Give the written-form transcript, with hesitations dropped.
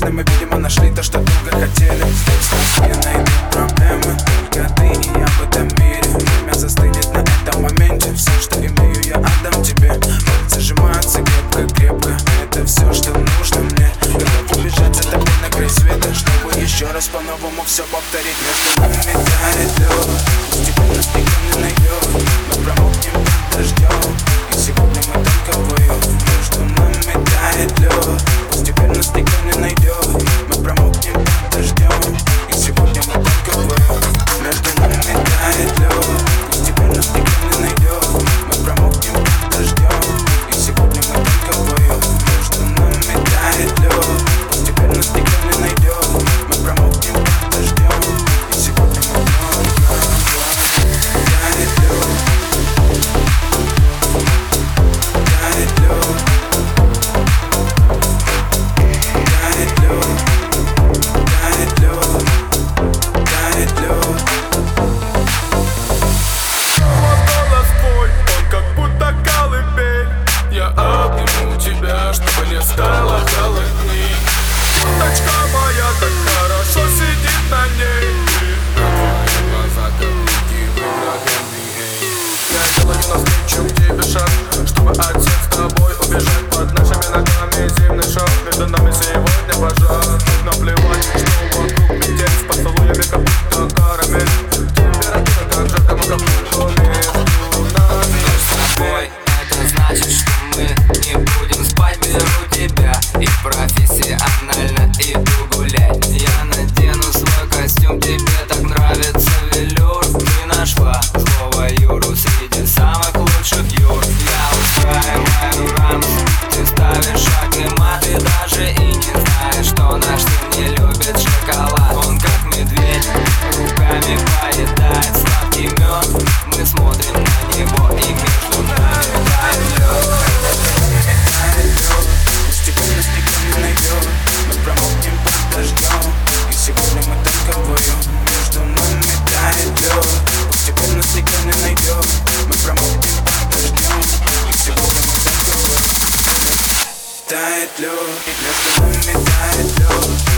нужны. Мы, видимо, нашли то, что долго хотели. Я найду проблемы, только ты и я в этом мире. Время застынет на этом моменте. Все, что имею, я отдам тебе. Пальцы сжимаются крепко-крепко. Это все, что нужно мне. Готов убежать за тобой на край света, чтобы еще раз по-новому все повторить. Между нами тает лед, постепенно ты не найдешь. Мы промокнем под дождем, и сегодня мы только вдвоем. Между нами тает лед, постепенно ты не найдешь. Мы промокнем под дождем, и сегодня мы только вдвоем. Между нами тает лед, постепенно ты не найдешь. Мы промокнем под дождем, и сегодня мы только вдвоем. Между нами тает лед, постепенно ты не найдешь. Мы промокнем под дождем, и сегодня мы только вдвоем. Тает лед, тает лед, тает лед, тает лед, тает лед. Голос твой, он как будто колыбель. Я обниму тебя, чтобы не стало холодней. Курточка моя так хорошо сидит на ней. Твои глаза как руки выигранные. Я делаю навстречу к тебе шаг, чтобы отсюда с тобой убежать. Под нашими ногами зимний шаг, между нами сегодня пожар. Наплевать, что вокруг метель, с поцелуями как будто карамель. Температура как жарко, мы как между нами. С тобой это значит, что мы не будем спать. Беру тебя и профессионально иду гулять. Я надену свой костюм, тебе так нравится велюр. Ты нашла злого Юру среди самых лучших Юр. Я устраиваю рамс, ты ставишь шаг и мат. Ты даже и не знаешь, что наш сын не любит шоколад. Он как медведь, руками поедает сладкий мед. Мы смотрим на него и между нами тает лед. Постепенно снега не найдет. Мы промокнем под дождем, и сегодня мы только вдвоем. Между нами тает лед. Постепенно снега не найдет. Мы промокнем под дождем, и сегодня мы только вдвоем. Тает лед, между нами тает лед.